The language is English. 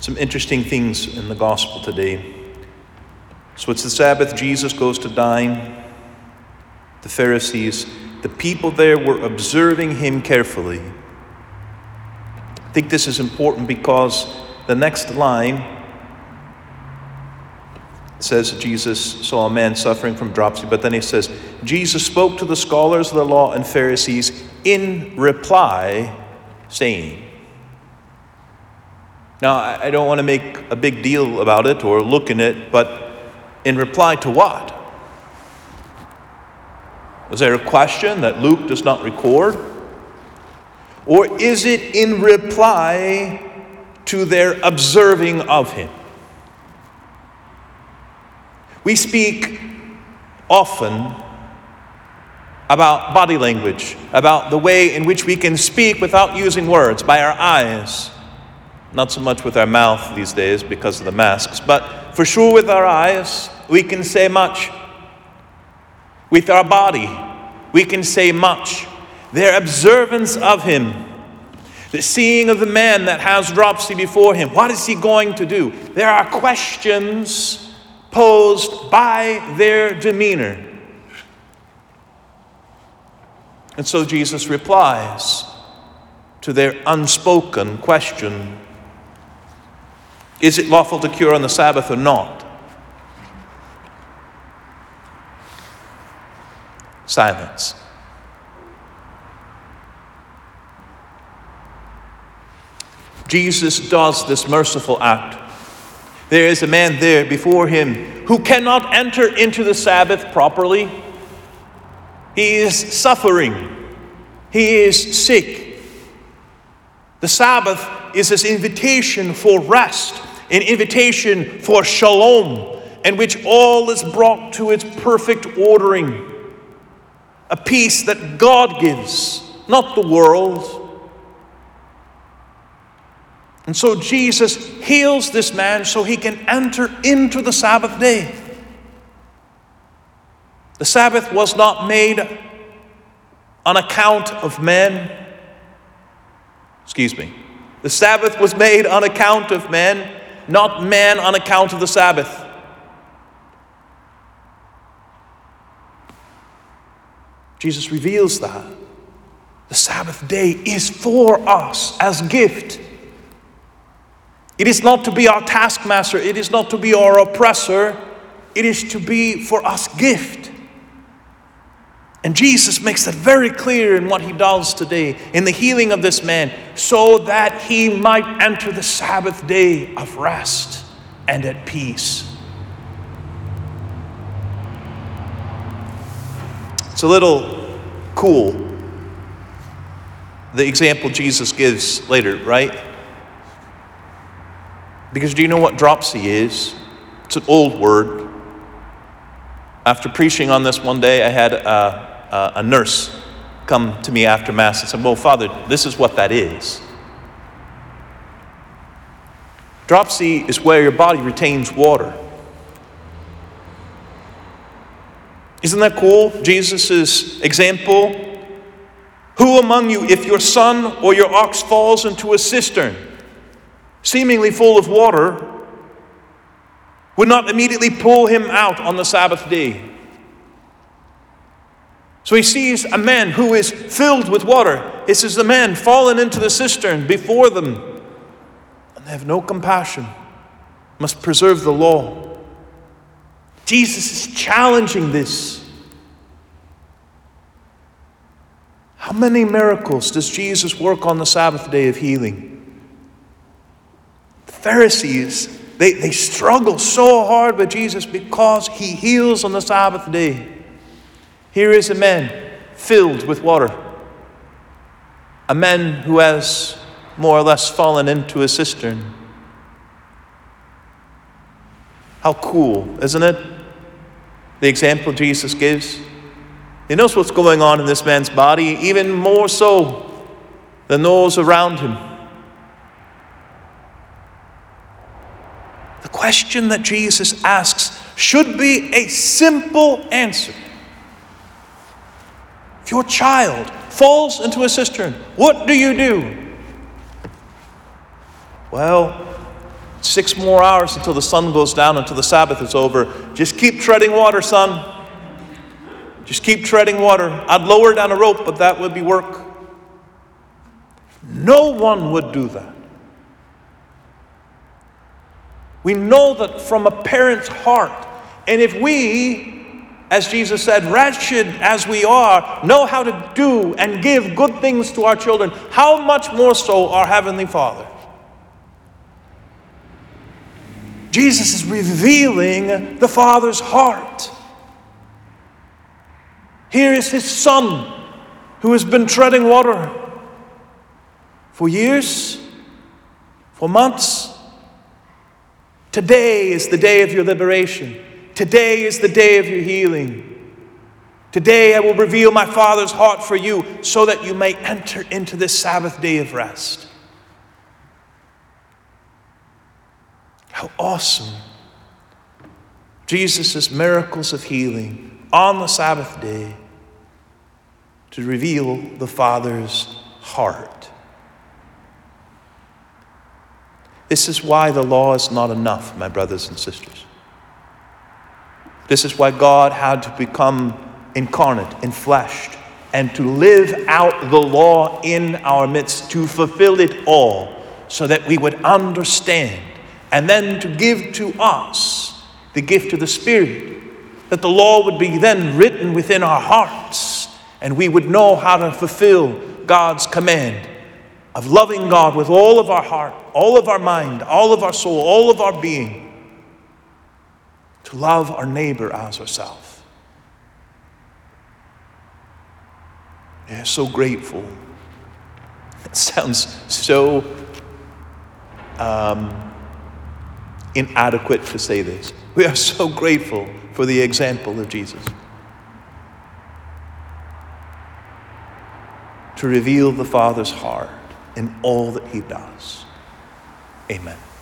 Some interesting things in the gospel today. So it's the Sabbath. Jesus goes to dine. The Pharisees, the people there were observing him carefully. I think this is important because the next line says Jesus saw a man suffering from dropsy, but then he says, Jesus spoke to the scholars of the law and Pharisees in reply, saying. Now, I don't want to make a big deal about it or look in it, but in reply to what? Was there a question that Luke does not record? Or is it in reply to their observing of him? We speak often about body language, about the way in which we can speak without using words, by our eyes. Not so much with our mouth these days because of the masks, but for sure with our eyes, we can say much. With our body, we can say much. Their observance of him, the seeing of the man that has dropsy before him, what is he going to do? There are questions posed by their demeanor. And so Jesus replies to their unspoken question. Is it lawful to cure on the Sabbath or not? Silence. Jesus does this merciful act. There is a man there before him who cannot enter into the Sabbath properly. He is suffering. He is sick. The Sabbath is his invitation for rest, an invitation for shalom, in which all is brought to its perfect ordering. A peace that God gives, not the world. And so Jesus heals this man so he can enter into the Sabbath day. The Sabbath was not made on account of men. The Sabbath was made on account of men, not man on account of the Sabbath. Jesus reveals that. The Sabbath day is for us as gift. It is not to be our taskmaster. It is not to be our oppressor. It is to be for us gift. And Jesus makes that very clear in what he does today, in the healing of this man, so that he might enter the Sabbath day of rest and at peace. It's a little cool, the example Jesus gives later, right? Because do you know what dropsy is? It's an old word. After preaching on this one day, I had a nurse come to me after Mass and said, well, Father, this is what that is. Dropsy is where your body retains water. Isn't that cool? Jesus' example. Who among you, if your son or your ox falls into a cistern, seemingly full of water, would not immediately pull him out on the Sabbath day? So he sees a man who is filled with water. It says the man fallen into the cistern before them, and they have no compassion, must preserve the law. Jesus is challenging this. How many miracles does Jesus work on the Sabbath day of healing? The Pharisees, they struggle so hard with Jesus because he heals on the Sabbath day. Here is a man filled with water. A man who has more or less fallen into a cistern. How cool, isn't it? The example Jesus gives. He knows what's going on in this man's body, even more so than those around him. The question that Jesus asks should be a simple answer. If your child falls into a cistern, what do you do? Well, 6 more hours until the sun goes down, until the Sabbath is over. Just keep treading water, son. Just keep treading water. I'd lower down a rope, but that would be work. No one would do that. We know that from a parent's heart. And if we, as Jesus said, wretched as we are, know how to do and give good things to our children, how much more so our Heavenly Father? Jesus is revealing the Father's heart. Here is his Son, who has been treading water for years, for months. Today is the day of your liberation. Today is the day of your healing. Today I will reveal my Father's heart for you so that you may enter into this Sabbath day of rest. How awesome. Jesus' miracles of healing on the Sabbath day to reveal the Father's heart. This is why the law is not enough, my brothers and sisters. This is why God had to become incarnate, enfleshed, and to live out the law in our midst, to fulfill it all, so that we would understand, and then to give to us the gift of the Spirit, that the law would be then written within our hearts, and we would know how to fulfill God's command of loving God with all of our heart, all of our mind, all of our soul, all of our being, to love our neighbor as ourselves. We are so grateful. It sounds so inadequate to say this. We are so grateful for the example of Jesus to reveal the Father's heart in all that he does. Amen.